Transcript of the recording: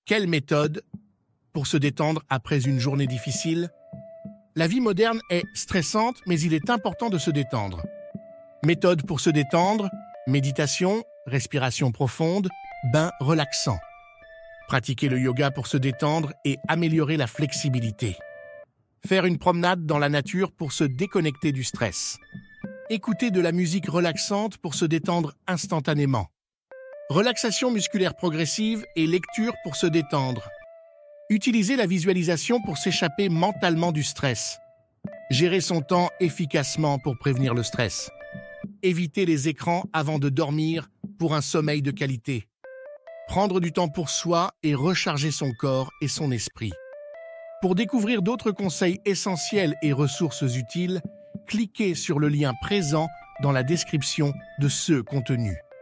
Quelle méthode pour se détendre après une journée difficile? La vie moderne est stressante, mais il est important de se détendre. Méthode pour se détendre, méditation, respiration profonde, bain relaxant. Pratiquer le yoga pour se détendre et améliorer la flexibilité. Faire une promenade dans la nature pour se déconnecter du stress. Écouter de la musique relaxante pour se détendre instantanément. Relaxation musculaire progressive et lecture pour se détendre. Utiliser la visualisation pour s'échapper mentalement du stress. Gérer son temps efficacement pour prévenir le stress. Éviter les écrans avant de dormir pour un sommeil de qualité. Prendre du temps pour soi et recharger son corps et son esprit. Pour découvrir d'autres conseils essentiels et ressources utiles, cliquez sur le lien présent dans la description de ce contenu.